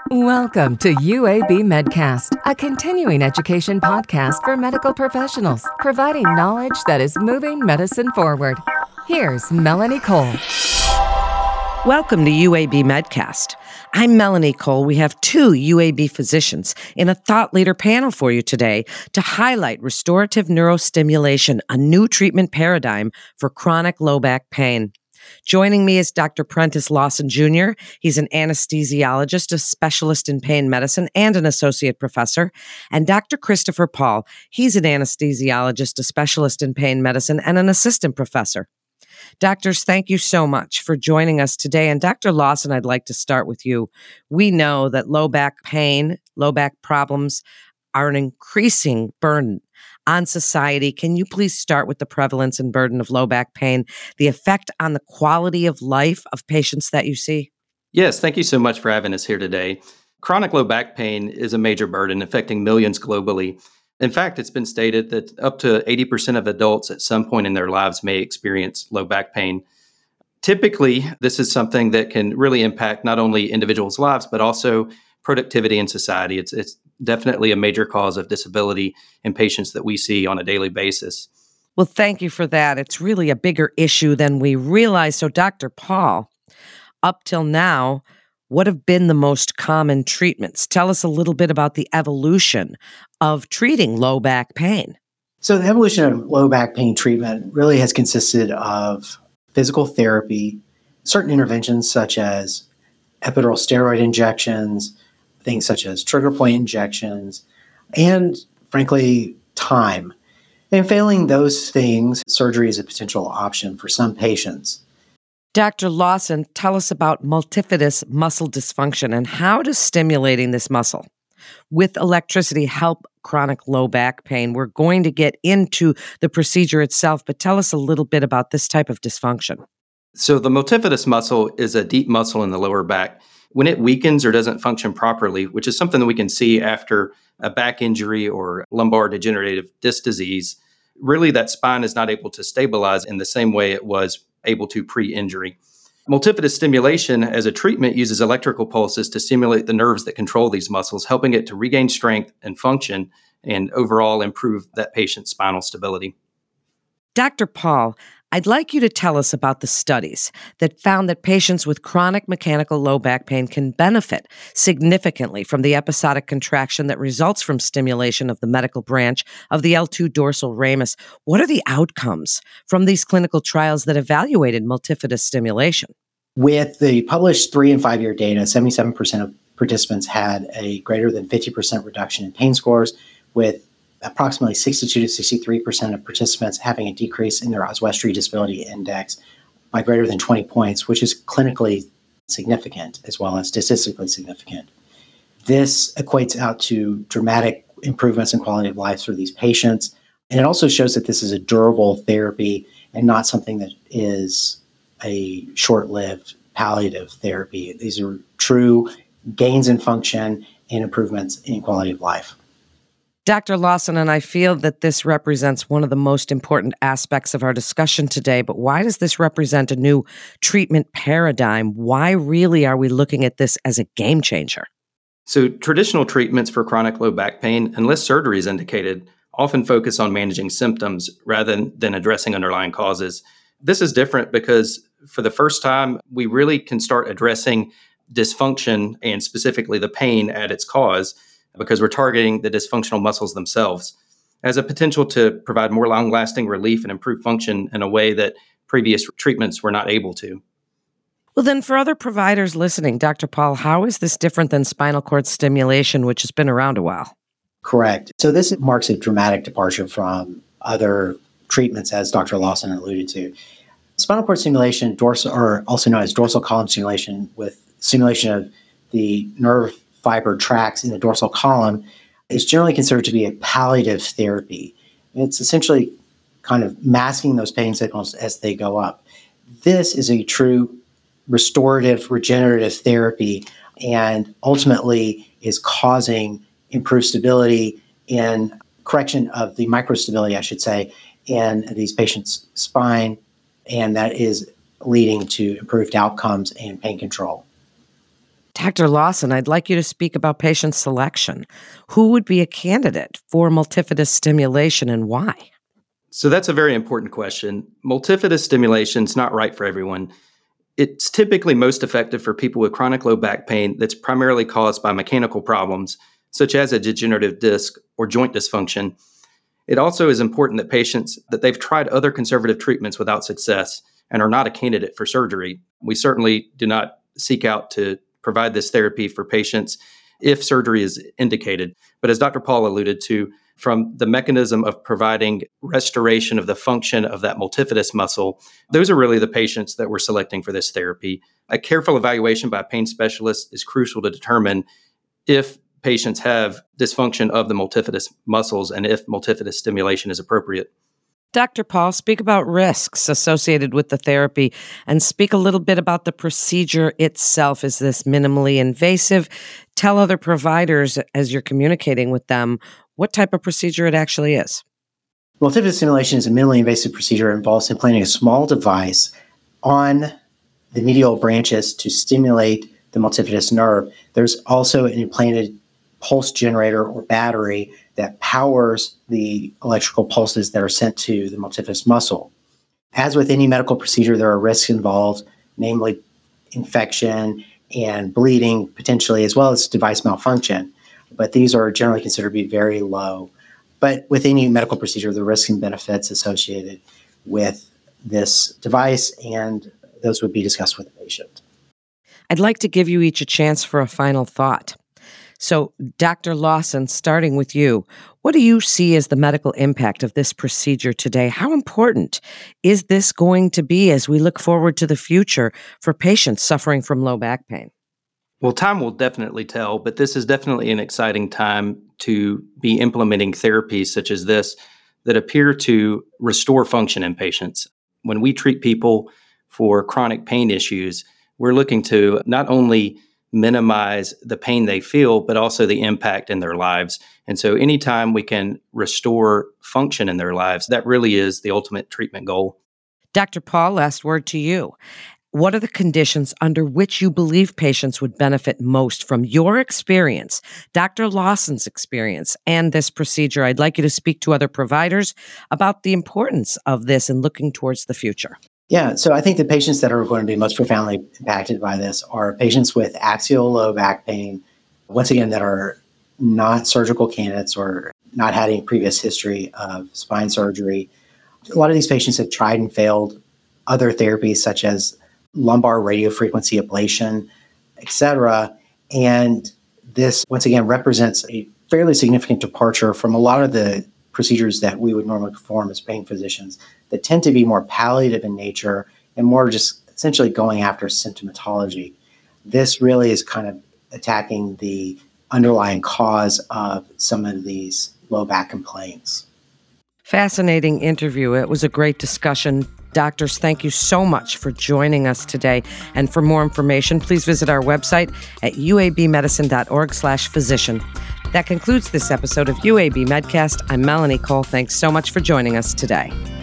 Welcome to UAB Medcast, a continuing education podcast for medical professionals, providing knowledge that is moving medicine forward. Here's Melanie Cole. Welcome to UAB Medcast. I'm Melanie Cole. We have two UAB physicians in a thought leader panel for you today to highlight restorative neurostimulation, a new treatment paradigm for chronic low back pain. Joining me is Dr. Prentice Lawson Jr. He's an anesthesiologist, a specialist in pain medicine, and an associate professor. And Dr. Christopher Paul. He's an anesthesiologist, a specialist in pain medicine, and an assistant professor. Doctors, thank you so much for joining us today. And Dr. Lawson, I'd like to start with you. We know that low back pain, low back problems are an increasing burden on society. Can you please start with the prevalence and burden of low back pain, the effect on the quality of life of patients that you see? Yes, thank you so much for having us here today. Chronic low back pain is a major burden affecting millions globally. In fact, it's been stated that up to 80% of adults at some point in their lives may experience low back pain. Typically, this is something that can really impact not only individuals' lives, but also productivity in society. It's definitely a major cause of disability in patients that we see on a daily basis. Well, thank you for that. It's really a bigger issue than we realize. So, Dr. Paul, up till now, what have been the most common treatments? Tell us a little bit about the evolution of treating low back pain. So the evolution of low back pain treatment really has consisted of physical therapy, certain interventions such as epidural steroid injections, things such as trigger point injections, and frankly, time. And failing those things, surgery is a potential option for some patients. Dr. Lawson, tell us about multifidus muscle dysfunction and how does stimulating this muscle with electricity help chronic low back pain? We're going to get into the procedure itself, but tell us a little bit about this type of dysfunction. So the multifidus muscle is a deep muscle in the lower back. When it weakens or doesn't function properly, which is something that we can see after a back injury or lumbar degenerative disc disease, really that spine is not able to stabilize in the same way it was able to pre-injury. Multifidus stimulation as a treatment uses electrical pulses to stimulate the nerves that control these muscles, helping it to regain strength and function and overall improve that patient's spinal stability. Dr. Paul, I'd like you to tell us about the studies that found that patients with chronic mechanical low back pain can benefit significantly from the episodic contraction that results from stimulation of the medial branch of the L2 dorsal ramus. What are the outcomes from these clinical trials that evaluated multifidus stimulation? With the published 3 and 5 year data, 77% of participants had a greater than 50% reduction in pain scores, with approximately 62 to 63% of participants having a decrease in their Oswestry Disability Index by greater than 20 points, which is clinically significant as well as statistically significant. This equates out to dramatic improvements in quality of life for these patients. And it also shows that this is a durable therapy and not something that is a short-lived palliative therapy. These are true gains in function and improvements in quality of life. Dr. Lawson, and I feel that this represents one of the most important aspects of our discussion today, but why does this represent a new treatment paradigm? Why really are we looking at this as a game changer? So traditional treatments for chronic low back pain, unless surgery is indicated, often focus on managing symptoms rather than addressing underlying causes. This is different because for the first time, we really can start addressing dysfunction and specifically the pain at its cause, because we're targeting the dysfunctional muscles themselves as a potential to provide more long-lasting relief and improve function in a way that previous treatments were not able to. Well, then for other providers listening, Dr. Paul, how is this different than spinal cord stimulation, which has been around a while? Correct. So this marks a dramatic departure from other treatments, as Dr. Lawson alluded to. Spinal cord stimulation, or also known as dorsal column stimulation, with stimulation of the nerve fiber tracts in the dorsal column, is generally considered to be a palliative therapy. It's essentially kind of masking those pain signals as they go up. This is a true restorative, regenerative therapy, and ultimately is causing improved stability in correction of the microstability, I should say, in these patients' spine, and that is leading to improved outcomes and pain control. Dr. Lawson, I'd like you to speak about patient selection. Who would be a candidate for multifidus stimulation and why? So that's a very important question. Multifidus stimulation is not right for everyone. It's typically most effective for people with chronic low back pain that's primarily caused by mechanical problems, such as a degenerative disc or joint dysfunction. It also is important that patients that they've tried other conservative treatments without success and are not a candidate for surgery. We certainly do not seek out to provide this therapy for patients if surgery is indicated. But as Dr. Paul alluded to, from the mechanism of providing restoration of the function of that multifidus muscle, those are really the patients that we're selecting for this therapy. A careful evaluation by a pain specialist is crucial to determine if patients have dysfunction of the multifidus muscles and if multifidus stimulation is appropriate. Dr. Paul, speak about risks associated with the therapy and speak a little bit about the procedure itself. Is this minimally invasive? Tell other providers as you're communicating with them what type of procedure it actually is. Multifidus stimulation is a minimally invasive procedure. It involves implanting a small device on the medial branches to stimulate the multifidus nerve. There's also an implanted pulse generator or battery that powers the electrical pulses that are sent to the multifidus muscle. As with any medical procedure, there are risks involved, namely infection and bleeding potentially, as well as device malfunction. But these are generally considered to be very low. But with any medical procedure, the risks and benefits associated with this device, and those would be discussed with the patient. I'd like to give you each a chance for a final thought. So, Dr. Lawson, starting with you, what do you see as the medical impact of this procedure today? How important is this going to be as we look forward to the future for patients suffering from low back pain? Well, time will definitely tell, but this is definitely an exciting time to be implementing therapies such as this that appear to restore function in patients. When we treat people for chronic pain issues, we're looking to not only minimize the pain they feel, but also the impact in their lives. And so anytime we can restore function in their lives, that really is the ultimate treatment goal. Dr. Paul, last word to you. What are the conditions under which you believe patients would benefit most from your experience, Dr. Lawson's experience, and this procedure? I'd like you to speak to other providers about the importance of this and looking towards the future. Yeah, so I think the patients that are going to be most profoundly impacted by this are patients with axial low back pain, once again, that are not surgical candidates or not had any previous history of spine surgery. A lot of these patients have tried and failed other therapies such as lumbar radiofrequency ablation, et cetera. And this, once again, represents a fairly significant departure from a lot of the procedures that we would normally perform as pain physicians that tend to be more palliative in nature and more just essentially going after symptomatology. This really is kind of attacking the underlying cause of some of these low back complaints. Fascinating interview. It was a great discussion. Doctors, thank you so much for joining us today. And for more information, please visit our website at uabmedicine.org/physician. That concludes this episode of UAB Medcast. I'm Melanie Cole. Thanks so much for joining us today.